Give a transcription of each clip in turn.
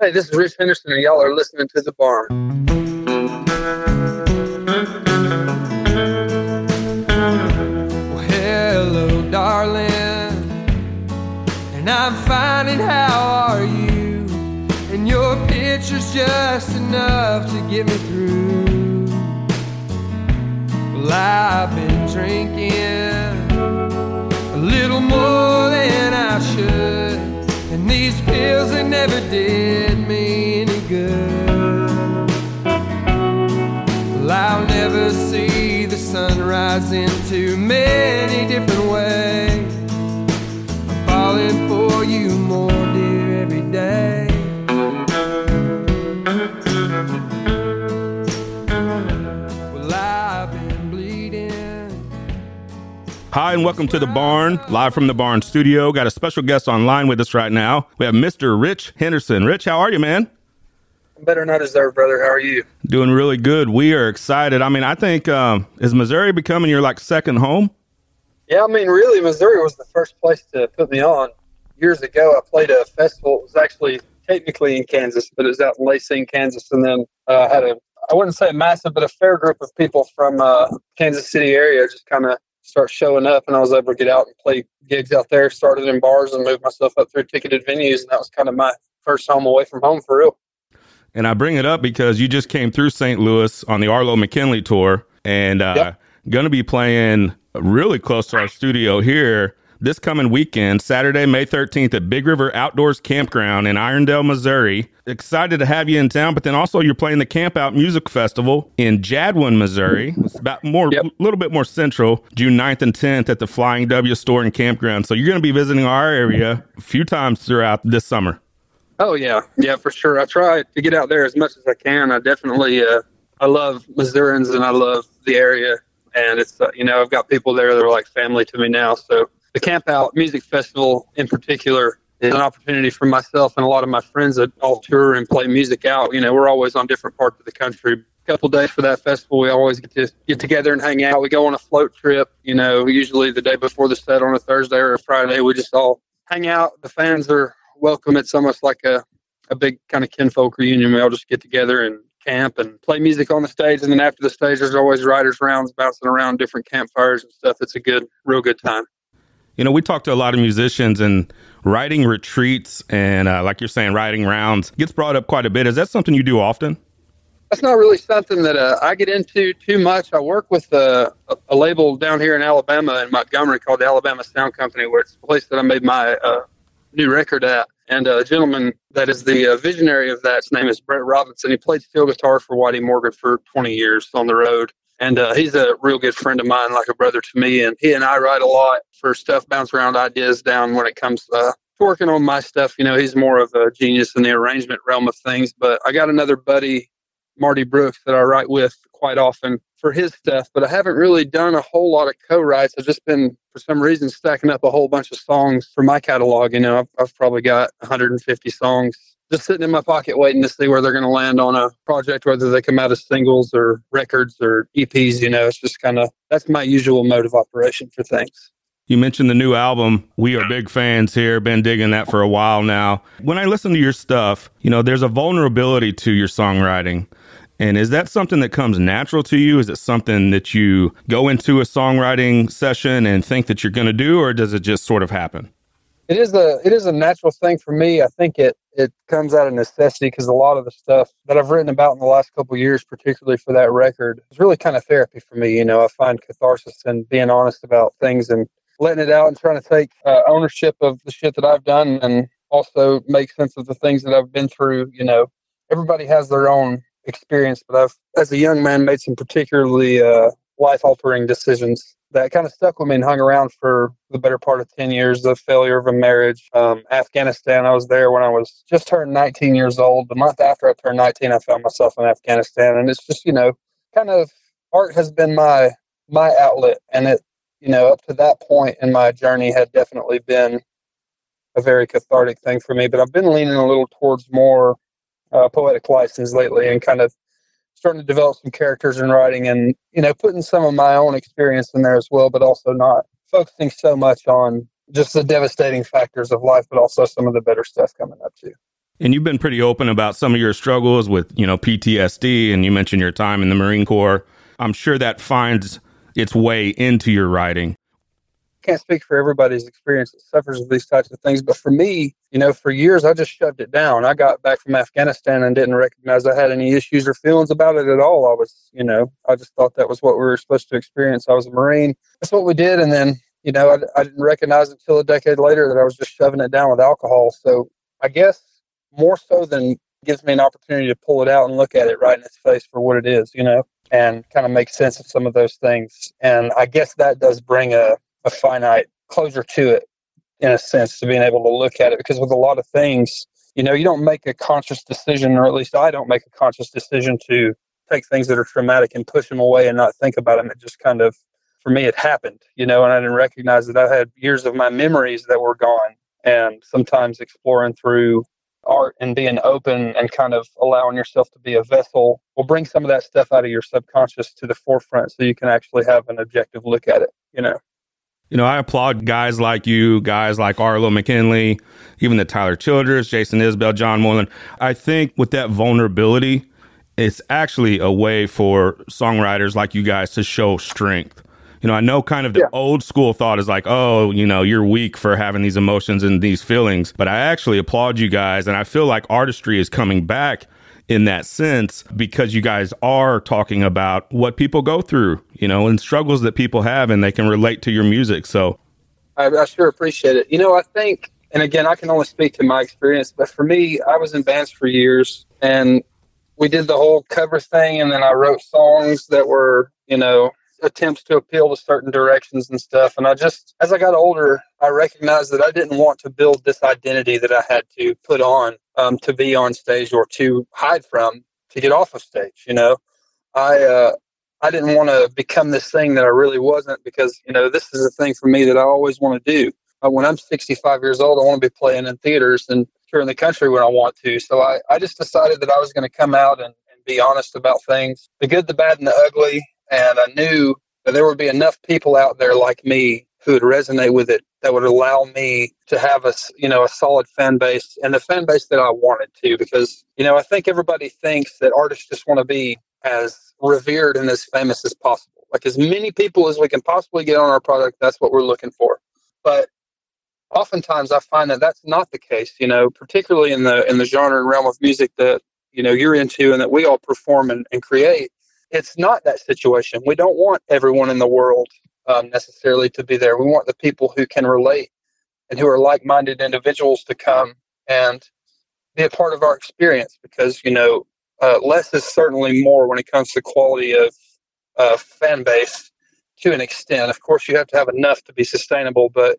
Hey, this is Rich Henderson, and y'all are listening to The Barn. Well, hello, darling, and I'm fine, and how are you? And your picture's just enough to get me through. Well, I've been drinking a little more than I should, and these pills, they never did me any good. Well, I'll never see the sunrise in too many different ways. I'm falling for you more, dear, every day. Well, I've been bleeding. Hi, and welcome to The Barn, live from The Barn studio. Got a special guest online with us right now. We have Mr. Rich Henderson. Rich, how are you, man? I'm better than I deserve, brother. How are you? Doing really good. We are excited. I mean, I think, is Missouri becoming your, second home? Yeah, I mean, really, Missouri was the first place to put me on. Years ago, I played a festival. It was actually technically in Kansas, but it was out in Lacey, Kansas, and then had I wouldn't say a massive, but a fair group of people from Kansas City area just kind of start showing up, and I was able to get out and play gigs out there, started in bars and moved myself up through ticketed venues, and that was kind of my first home away from home for real. And I bring it up because you just came through St. Louis on the Arlo McKinley tour, and going to be playing really close to our studio here this coming weekend, Saturday, May 13th at Big River Outdoors Campground in Irondale, Missouri. Excited to have you in town, but then also you're playing the Camp Out Music Festival in Jadwin, Missouri. It's about little bit more central, June 9th and 10th at the Flying W Store and Campground. So you're going to be visiting our area a few times throughout this summer. Oh, yeah. Yeah, for sure. I try to get out there as much as I can. I definitely, I love Missourians and I love the area. And it's, I've got people there that are like family to me now. So the Camp Out Music Festival in particular is an opportunity for myself and a lot of my friends that all tour and play music out. We're always on different parts of the country. A couple days for that festival, we always get together and hang out. We go on a float trip, usually the day before the set on a Thursday or a Friday. We just all hang out. The fans are welcome. It's almost like a big kind of kinfolk reunion. We all just get together and camp and play music on the stage. And then after the stage, there's always writers' rounds bouncing around different campfires and stuff. It's a real good time. We talk to a lot of musicians, and writing retreats and, like you're saying, writing rounds gets brought up quite a bit. Is that something you do often? That's not really something that I get into too much. I work with a label down here in Alabama, in Montgomery, called the Alabama Sound Company, where it's the place that I made my new record at. And a gentleman that is the visionary of that, his name is Brett Robinson. He played steel guitar for Whitey Morgan for 20 years on the road. And he's a real good friend of mine, like a brother to me. And he and I write a lot for stuff, bounce around ideas down when it comes to working on my stuff. He's more of a genius in the arrangement realm of things. But I got another buddy, Marty Brooks, that I write with quite often for his stuff. But I haven't really done a whole lot of co-writes. I've just been, for some reason, stacking up a whole bunch of songs for my catalog. I've probably got 150 songs just sitting in my pocket waiting to see where they're going to land on a project, whether they come out as singles or records or EPs. It's just that's my usual mode of operation for things. You mentioned the new album. We are big fans here, been digging that for a while now. When I listen to your stuff, there's a vulnerability to your songwriting. And is that something that comes natural to you? Is it something that you go into a songwriting session and think that you're going to do, or does it just sort of happen? It is a natural thing for me. I think it comes out of necessity because a lot of the stuff that I've written about in the last couple of years, particularly for that record, is really kind of therapy for me. I find catharsis in being honest about things and letting it out and trying to take ownership of the shit that I've done and also make sense of the things that I've been through. Everybody has their own experience, but I've, as a young man, made some particularly life-altering decisions that kind of stuck with me and hung around for the better part of 10 years. The failure of a marriage, Afghanistan. I was there when I was just turned 19 years old. The month after I turned 19, I found myself in Afghanistan. And it's just, kind of art has been my outlet. And it, up to that point in my journey had definitely been a very cathartic thing for me. But I've been leaning a little towards more poetic license lately and kind of starting to develop some characters in writing and, putting some of my own experience in there as well, but also not focusing so much on just the devastating factors of life, but also some of the better stuff coming up too. And you've been pretty open about some of your struggles with, PTSD, and you mentioned your time in the Marine Corps. I'm sure that finds its way into your writing. Can't speak for everybody's experience that suffers with these types of things, but for me, for years I just shoved it down. I got back from Afghanistan and didn't recognize I had any issues or feelings about it at all. I just thought that was what we were supposed to experience. I was a Marine. That's what we did, and then I didn't recognize until a decade later that I was just shoving it down with alcohol. So I guess more so than gives me an opportunity to pull it out and look at it right in its face for what it is, and kind of make sense of some of those things. And I guess that does bring a finite closure to it, in a sense, to being able to look at it. Because with a lot of things, you don't make a conscious decision, or at least I don't make a conscious decision to take things that are traumatic and push them away and not think about them. It just kind of, for me, it happened, and I didn't recognize that I had years of my memories that were gone. And sometimes exploring through art and being open and kind of allowing yourself to be a vessel will bring some of that stuff out of your subconscious to the forefront, so you can actually have an objective look at it, I applaud guys like you, guys like Arlo McKinley, even the Tyler Childers, Jason Isbell, John Moylan. I think with that vulnerability, it's actually a way for songwriters like you guys to show strength. I know kind of the old school thought is like, oh, you're weak for having these emotions and these feelings. But I actually applaud you guys. And I feel like artistry is coming back in that sense, because you guys are talking about what people go through, and struggles that people have, and they can relate to your music. So I sure appreciate it. I think, and again, I can only speak to my experience, but for me, I was in bands for years, and we did the whole cover thing. And then I wrote songs that were, attempts to appeal to certain directions and stuff. And as I got older, I recognized that I didn't want to build this identity that I had to put on to be on stage, or to hide from, to get off of stage. I didn't want to become this thing that I really wasn't, because, this is a thing for me that I always want to do. When I'm 65 years old, I want to be playing in theaters and touring the country when I want to. So I just decided that I was going to come out and be honest about things, the good, the bad, and the ugly. And I knew that there would be enough people out there like me who would resonate with it, that would allow me to have a solid fan base, and the fan base that I wanted to. Because, I think everybody thinks that artists just want to be as revered and as famous as possible. Like, as many people as we can possibly get on our product, that's what we're looking for. But oftentimes I find that that's not the case, particularly in the genre and realm of music that, you're into and that we all perform and create. It's not that situation. We don't want everyone in the world necessarily to be there. We want the people who can relate and who are like-minded individuals to come and be a part of our experience, because, less is certainly more when it comes to quality of fan base to an extent. Of course, you have to have enough to be sustainable, but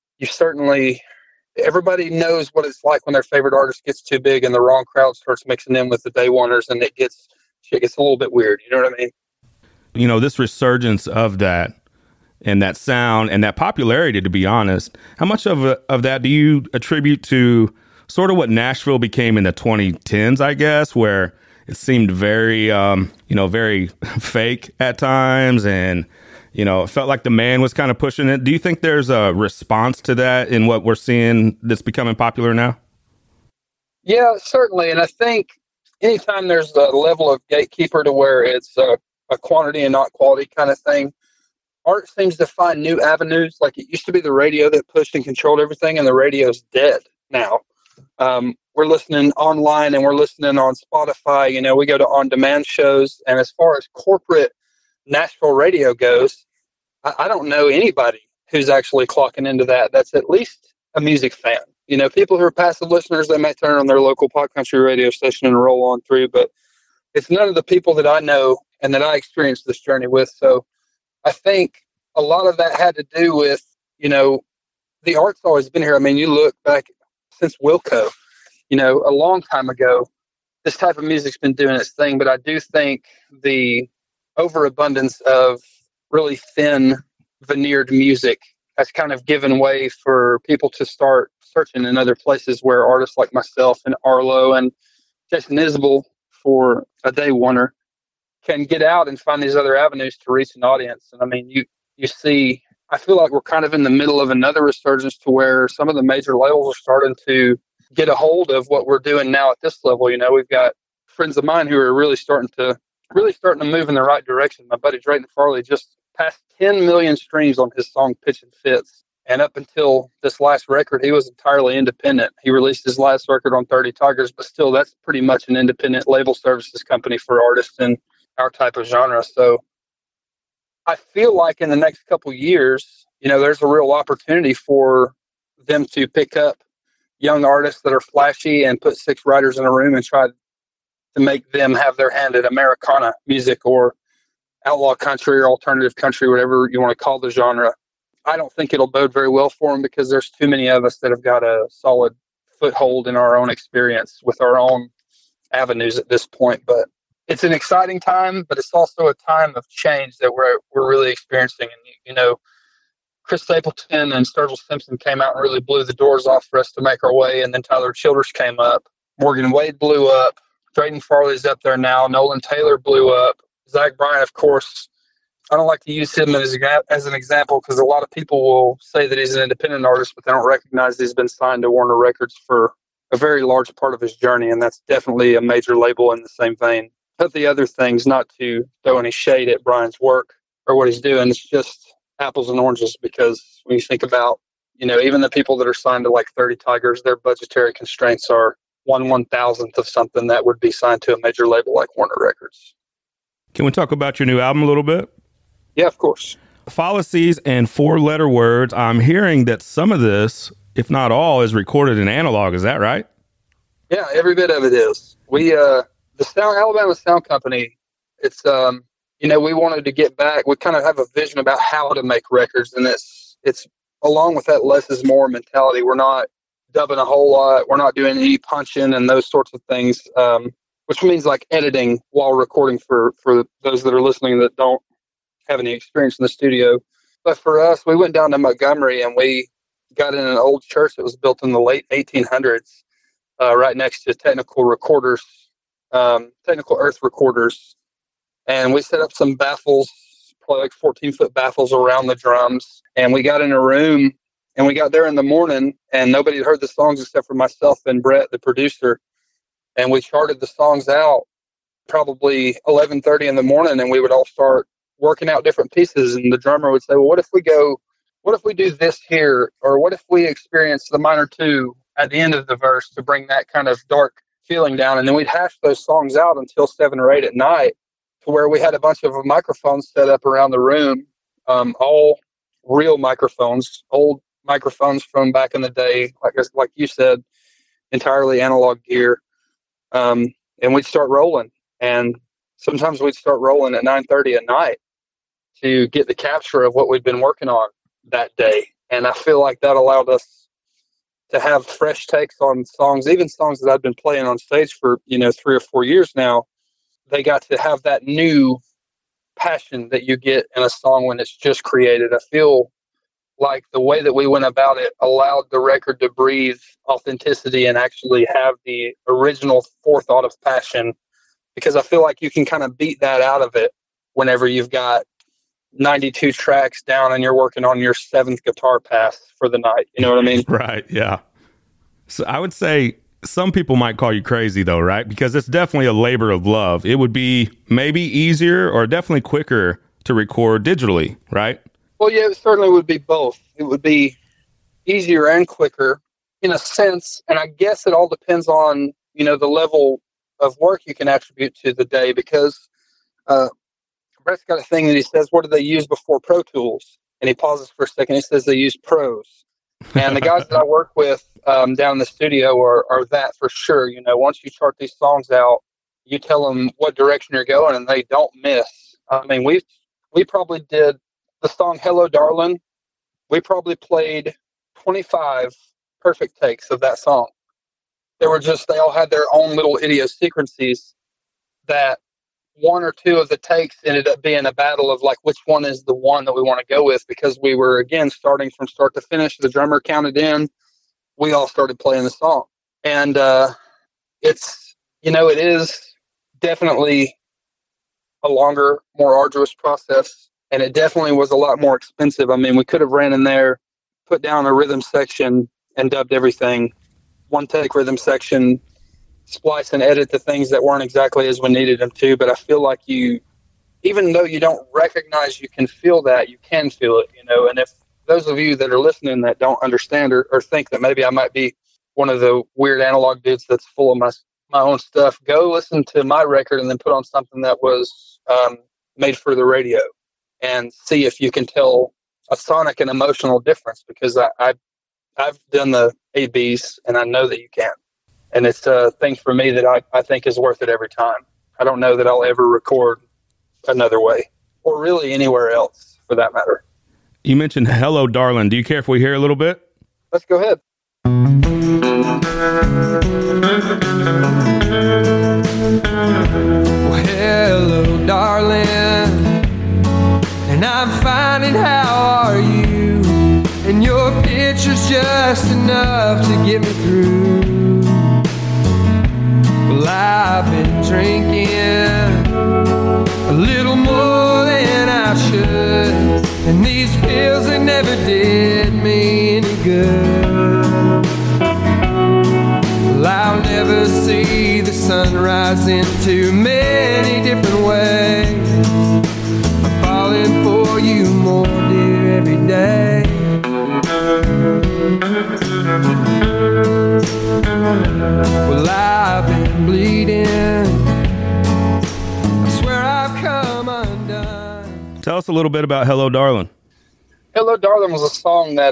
everybody knows what it's like when their favorite artist gets too big and the wrong crowd starts mixing in with the day oneers, and it gets a little bit weird. You know what I mean? This resurgence of that and that sound and that popularity, to be honest, how much of that do you attribute to sort of what Nashville became in the 2010s, I guess, where it seemed very, very fake at times, and, it felt like the man was kind of pushing it. Do you think there's a response to that in what we're seeing that's becoming popular now? Yeah, certainly. And I think anytime there's a level of gatekeeper to where it's a quantity and not quality kind of thing, art seems to find new avenues. Like, it used to be the radio that pushed and controlled everything, and the radio's dead now. We're listening online and we're listening on Spotify. We go to on-demand shows. And as far as corporate Nashville radio goes, I don't know anybody who's actually clocking into that. That's at least a music fan. People who are passive listeners, they may turn on their local pop country radio station and roll on through, but it's none of the people that I know and that I experienced this journey with. So I think a lot of that had to do with, the art's always been here. I mean, you look back since Wilco, a long time ago, this type of music's been doing its thing, but I do think the overabundance of really thin veneered music has kind of given way for people to start searching in other places where artists like myself and Arlo and Jason Isbell, for a day oneer, can get out and find these other avenues to reach an audience. And I mean, you see, I feel like we're kind of in the middle of another resurgence to where some of the major labels are starting to get a hold of what we're doing now at this level. We've got friends of mine who are really starting to move in the right direction. My buddy Drayton Farley just passed 10 million streams on his song Pitchin' Fits. And up until this last record, he was entirely independent. He released his last record on 30 Tigers, but still, that's pretty much an independent label services company for artists in our type of genre. So I feel like in the next couple years, there's a real opportunity for them to pick up young artists that are flashy and put 6 writers in a room and try to make them have their hand at Americana music or outlaw country or alternative country, whatever you want to call the genre. I don't think it'll bode very well for them because there's too many of us that have got a solid foothold in our own experience with our own avenues at this point. But it's an exciting time, but it's also a time of change that we're really experiencing. And, Chris Stapleton and Sturgill Simpson came out and really blew the doors off for us to make our way. And then Tyler Childers came up. Morgan Wade blew up. Drayton Farley's up there now. Nolan Taylor blew up. Zach Bryan, of course. I don't like to use him as an example because a lot of people will say that he's an independent artist, but they don't recognize he's been signed to Warner Records for a very large part of his journey, and that's definitely a major label in the same vein. But the other things, not to throw any shade at Brian's work or what he's doing, it's just apples and oranges because when you think about, even the people that are signed to like 30 Tigers, their budgetary constraints are 1/1000th of something that would be signed to a major label like Warner Records. Can we talk about your new album a little bit? Yeah, of course. Fallacies and 4-letter words. I'm hearing that some of this, if not all, is recorded in analog. Is that right? Yeah, every bit of it is. We, the Alabama Sound Company, it's, we wanted to get back. We kind of have a vision about how to make records, and it's along with that less is more mentality. We're not dubbing a whole lot. We're not doing any punching and those sorts of things, which means like editing while recording for those that are listening that don't have any experience in the studio. But for us, we went down to Montgomery and we got in an old church that was built in the late 1800s, right next to Technical Earth Recorders. And we set up some baffles, probably like 14-foot baffles around the drums. And we got in a room and we got there in the morning and nobody had heard the songs except for myself and Brett, the producer. And we charted the songs out probably 11:30 in the morning and we would all start working out different pieces, and the drummer would say, well, what if we do this here? Or what if we experience the minor 2 at the end of the verse to bring that kind of dark feeling down? And then we'd hash those songs out until 7 or 8 at night to where we had a bunch of microphones set up around the room, all real microphones, old microphones from back in the day, like you said, entirely analog gear. And we'd start rolling. And sometimes we'd start rolling at 9:30 at night to get the capture of what we'd been working on that day. And I feel like that allowed us to have fresh takes on songs, even songs that I've been playing on stage for, 3 or 4 years now. They got to have that new passion that you get in a song when it's just created. I feel like the way that we went about it allowed the record to breathe authenticity and actually have the original forethought of passion, because I feel like you can kind of beat that out of it whenever you've got 92 tracks down and you're working on your 7th guitar pass for the night. You know what I mean? Right. Yeah. So I would say some people might call you crazy though, right? Because it's definitely a labor of love. It would be maybe easier or definitely quicker to record digitally, right? Well, yeah, it certainly would be both. It would be easier and quicker in a sense. And I guess it all depends on, the level of work you can attribute to the day, because Brett's got a thing that he says, what do they use before Pro Tools? And he pauses for a second. He says they use Pros. And the guys that I work with down in the studio are that for sure. Once you chart these songs out, you tell them what direction you're going and they don't miss. I mean, we probably did the song Hello Darlin'. We probably played 25 perfect takes of that song. They all had their own little idiosyncrasies that 1 or 2 of the takes ended up being a battle of like, which one is the one that we want to go with? Because we were, again, starting from start to finish. The drummer counted in. We all started playing the song. And it's, it is definitely a longer, more arduous process. And it definitely was a lot more expensive. I mean, we could have ran in there, put down a rhythm section and dubbed everything one take rhythm section, splice and edit the things that weren't exactly as we needed them to. But I feel like even though you don't recognize you can feel that, you can feel it, and if those of you that are listening that don't understand or think that maybe I might be one of the weird analog dudes that's full of my own stuff, go listen to my record and then put on something that was made for the radio and see if you can tell a sonic and emotional difference, because I've done the A/Bs and I know that you can. And it's a thing for me that I think is worth it every time. I don't know that I'll ever record another way, or really anywhere else for that matter. You mentioned Hello Darling. Do you care if we hear a little bit? Let's go ahead. Well, hello, darling, and I'm fine, and how are you? And your picture's just enough to get me through. Well, I've been drinking a little more than I should, and these pills, they never did me any good. Well, I'll never see the sunrise in too many different ways. I'm falling for you more, dear, every day. Well, I've been bleeding, I swear I've come undone. Tell us a little bit about Hello Darling. Hello Darling was a song that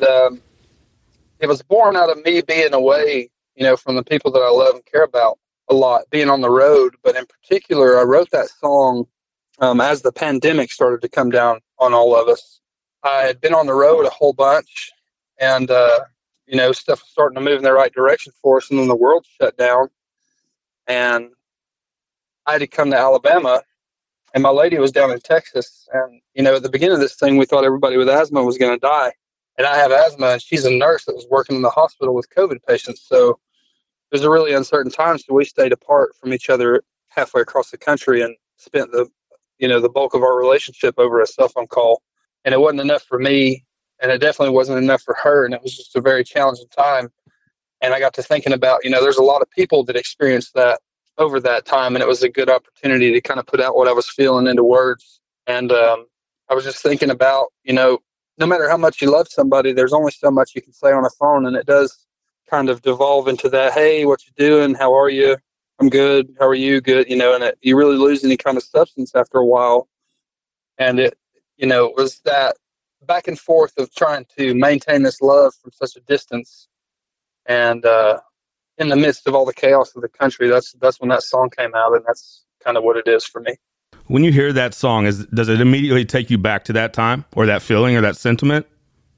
it was born out of me being away, from the people that I love and care about a lot, being on the road. But in particular, I wrote that song as the pandemic started to come down on all of us. I had been on the road a whole bunch, and stuff was starting to move in the right direction for us, and then the world shut down, and I had to come to Alabama, and my lady was down in Texas, and at the beginning of this thing, we thought everybody with asthma was going to die, and I have asthma, and she's a nurse that was working in the hospital with COVID patients, so it was a really uncertain time, so we stayed apart from each other halfway across the country and spent the bulk of our relationship over a cell phone call, and it wasn't enough for me. And it definitely wasn't enough for her, and it was just a very challenging time. And I got to thinking about, there's a lot of people that experienced that over that time, and it was a good opportunity to kind of put out what I was feeling into words. And I was just thinking about, no matter how much you love somebody, there's only so much you can say on a phone, and it does kind of devolve into that, hey, what you doing? How are you? I'm good. How are you? Good. And you really lose any kind of substance after a while. And it was that back and forth of trying to maintain this love from such a distance, and in the midst of all the chaos of the country, that's when that song came out, and that's kind of what it is for me. When you hear that song, does it immediately take you back to that time, or that feeling, or that sentiment?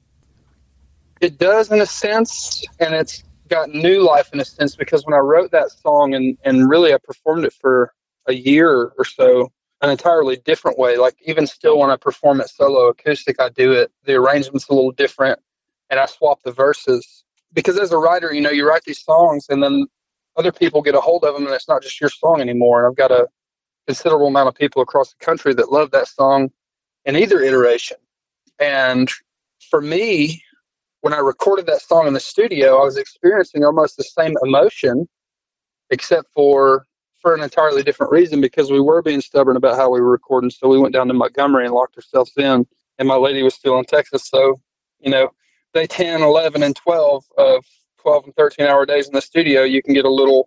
It does, in a sense, and it's got new life in a sense, because when I wrote that song, and really I performed it for a year or so, an entirely different way. Like, even still when I perform it solo acoustic, I do it, the arrangement's a little different, and I swap the verses. Because as a writer, you write these songs, and then other people get a hold of them, and it's not just your song anymore. And I've got a considerable amount of people across the country that love that song in either iteration. And for me, when I recorded that song in the studio, I was experiencing almost the same emotion, except for an entirely different reason, because we were being stubborn about how we were recording. So we went down to Montgomery and locked ourselves in, and my lady was still in Texas. So, day 10, 11, and 12 of 12 and 13-hour days in the studio, you get a little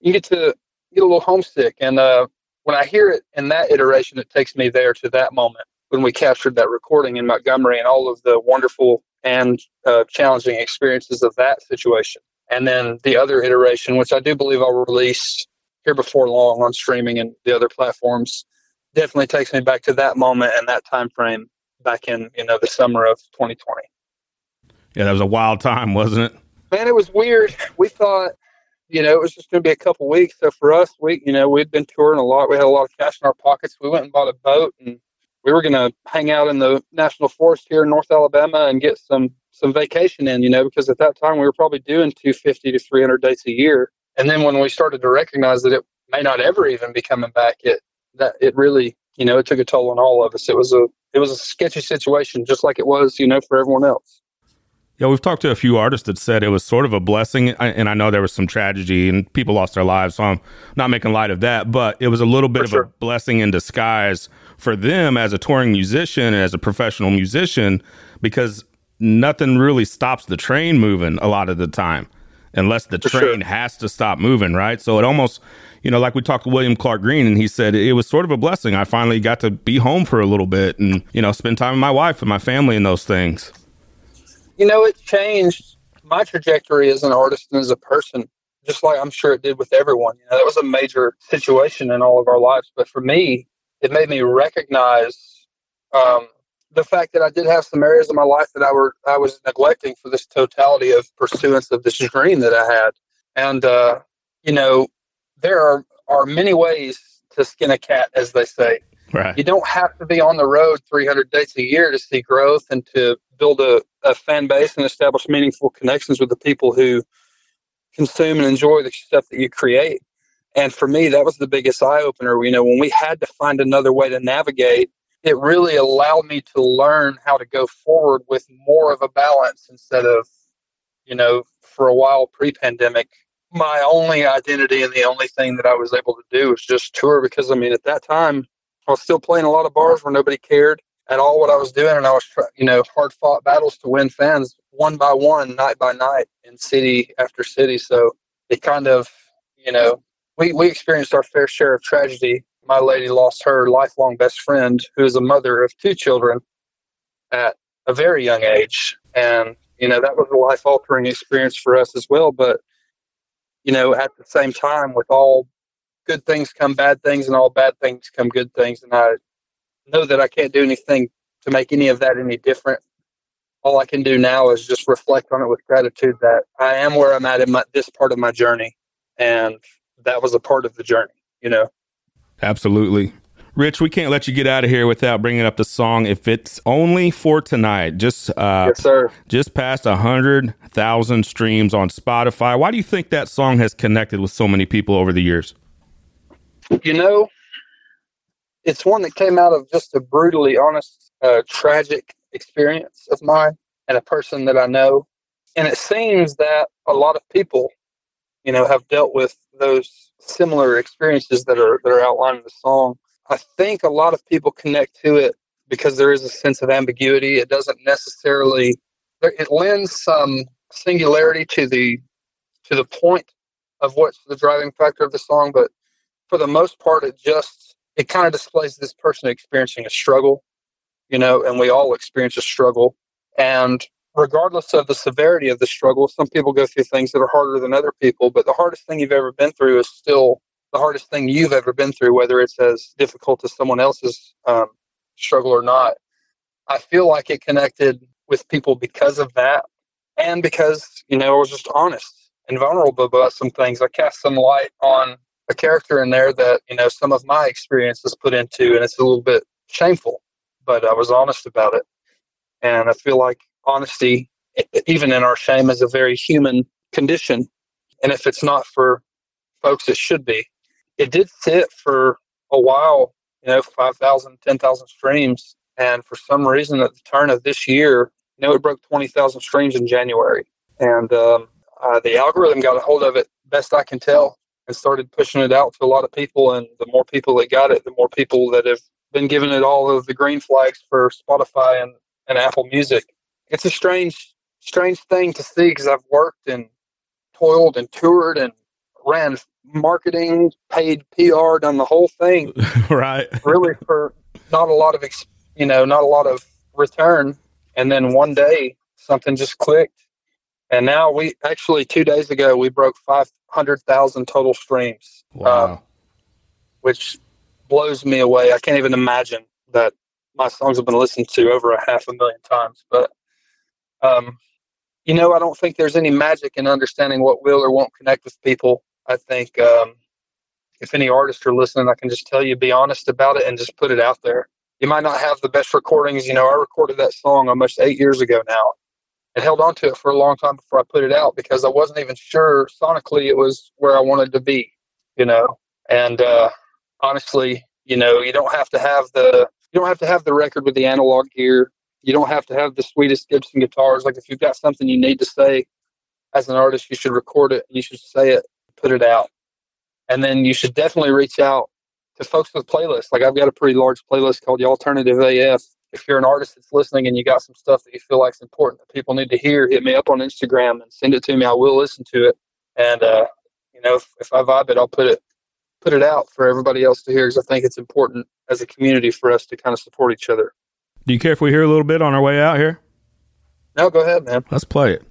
homesick. And when I hear it in that iteration, it takes me there to that moment when we captured that recording in Montgomery and all of the wonderful and challenging experiences of that situation. And then the other iteration, which I do believe I'll release here before long on streaming and the other platforms, definitely takes me back to that moment and that time frame back in the summer of 2020. Yeah, that was a wild time, wasn't it? Man, it was weird. We thought, it was just going to be a couple weeks. So for us, we'd been touring a lot. We had a lot of cash in our pockets. We went and bought a boat, and we were going to hang out in the national forest here in North Alabama and get some vacation in, because at that time we were probably doing 250 to 300 dates a year. And then when we started to recognize that it may not ever even be coming back, it really, it took a toll on all of us. It was a sketchy situation, just like it was, for everyone else. Yeah, we've talked to a few artists that said it was sort of a blessing, and I know there was some tragedy and people lost their lives, so I'm not making light of that, but it was a little bit of a blessing in disguise for them as a touring musician and as a professional musician, because nothing really stops the train moving a lot of the time unless the train has to stop moving, right? So it almost, like we talked to William Clark Green, and he said it was sort of a blessing. I finally got to be home for a little bit and, spend time with my wife and my family and those things. It changed my trajectory as an artist and as a person, just like I'm sure it did with everyone. That was a major situation in all of our lives. But for me, it made me recognize the fact that I did have some areas of my life that I was neglecting for this totality of pursuance of this dream that I had. And, there are many ways to skin a cat, as they say. Right. You don't have to be on the road 300 days a year to see growth and to build a fan base and establish meaningful connections with the people who consume and enjoy the stuff that you create. And for me, that was the biggest eye-opener. When we had to find another way to navigate, it really allowed me to learn how to go forward with more of a balance instead of, for a while pre-pandemic, my only identity and the only thing that I was able to do was just tour because, at that time, I was still playing a lot of bars where nobody cared at all what I was doing, and I was, hard-fought battles to win fans one by one, night by night, in city after city. So it kind of, we experienced our fair share of tragedy. My lady lost her lifelong best friend, who is a mother of 2 children, at a very young age, and that was a life-altering experience for us as well. But at the same time, with all good things come bad things, and all bad things come good things. And I know that I can't do anything to make any of that any different. All I can do now is just reflect on it with gratitude that I am where I'm at in this part of my journey. And that was a part of the journey, Absolutely. Rich, we can't let you get out of here without bringing up the song "If It's Only for Tonight." Just yes, sir. Just passed 100,000 streams on Spotify. Why do you think that song has connected with so many people over the years? It's one that came out of just a brutally honest, tragic experience of mine and a person that I know. And it seems that a lot of people, have dealt with those similar experiences that are outlined in the song. I think a lot of people connect to it because there is a sense of ambiguity. It doesn't necessarily, it lends some singularity to the point of what's the driving factor of the song. But for the most part, it kind of displays this person experiencing a struggle, and we all experience a struggle. And regardless of the severity of the struggle, some people go through things that are harder than other people, but the hardest thing you've ever been through is still the hardest thing you've ever been through, whether it's as difficult as someone else's struggle or not. I feel like it connected with people because of that, and because, I was just honest and vulnerable about some things. I cast some light on a character in there that, some of my experience is put into, and it's a little bit shameful, but I was honest about it. And I feel like honesty, even in our shame, is a very human condition. And if it's not for folks, it should be. It did sit for a while, 5,000, 10,000 streams. And for some reason, at the turn of this year, it broke 20,000 streams in January. And the algorithm got a hold of it, best I can tell, and started pushing it out to a lot of people. And the more people that got it, the more people that have been giving it all of the green flags for Spotify and Apple Music. It's a strange thing to see, because I've worked and toiled and toured and ran marketing, paid PR, done the whole thing. Right. Really for not a lot of return. And then one day something just clicked. And now 2 days ago, we broke 500,000 total streams. Wow. Which blows me away. I can't even imagine that my songs have been listened to over 500,000 times. But, I don't think there's any magic in understanding what will or won't connect with people. I think if any artists are listening, I can just tell you, be honest about it and just put it out there. You might not have the best recordings. I recorded that song almost 8 years ago now, and held on to it for a long time before I put it out, because I wasn't even sure sonically it was where I wanted to be, and honestly, you don't have to have the record with the analog gear. You don't have to have the sweetest Gibson guitars. Like if you've got something you need to say as an artist, you should record it. You should say it, put it out. And then you should definitely reach out to folks with playlists. Like I've got a pretty large playlist called The Alternative AF. If you're an artist that's listening and you got some stuff that you feel like is important that people need to hear, hit me up on Instagram and send it to me. I will listen to it. And, if I vibe it, I'll put it out for everybody else to hear, because I think it's important as a community for us to kind of support each other. Do you care if we hear a little bit on our way out here? No, go ahead, man. Let's play it.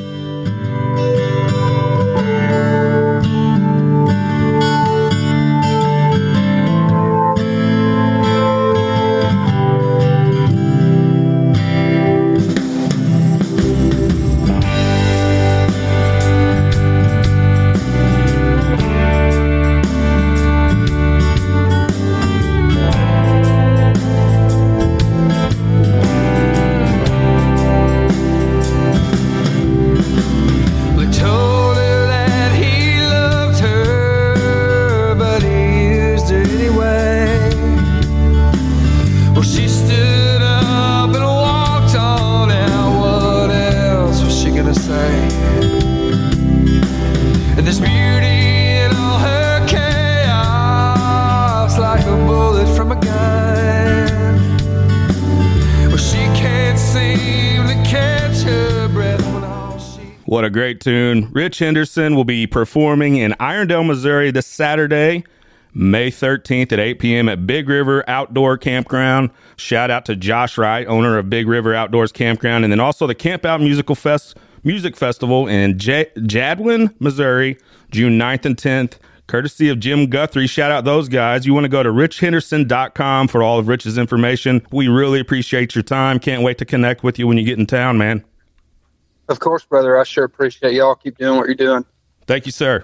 What a great tune. Rich Henderson will be performing in Irondale, Missouri this Saturday, May 13th at 8 p.m. at Big River Outdoor Campground. Shout out to Josh Wright, owner of Big River Outdoors Campground, and then also the Camp Out Music Festival in Jadwin, Missouri, June 9th and 10th, courtesy of Jim Guthrie. Shout out those guys. You want to go to richhenderson.com for all of Rich's information. We really appreciate your time. Can't wait to connect with you when you get in town, man. Of course, brother. I sure appreciate y'all. Keep doing what you're doing. Thank you, sir.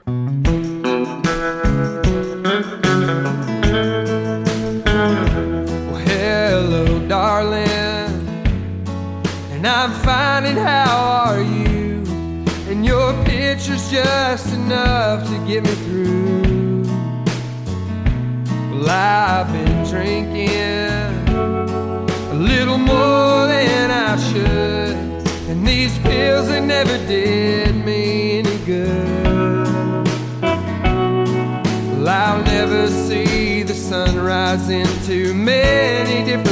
Well, hello, darling. And I'm fine, and how are you? And your picture's just enough to get me through. Well, I've been drinking a little more than I should. And these pills, they never did me any good. Well, I'll never see the sunrise in too many different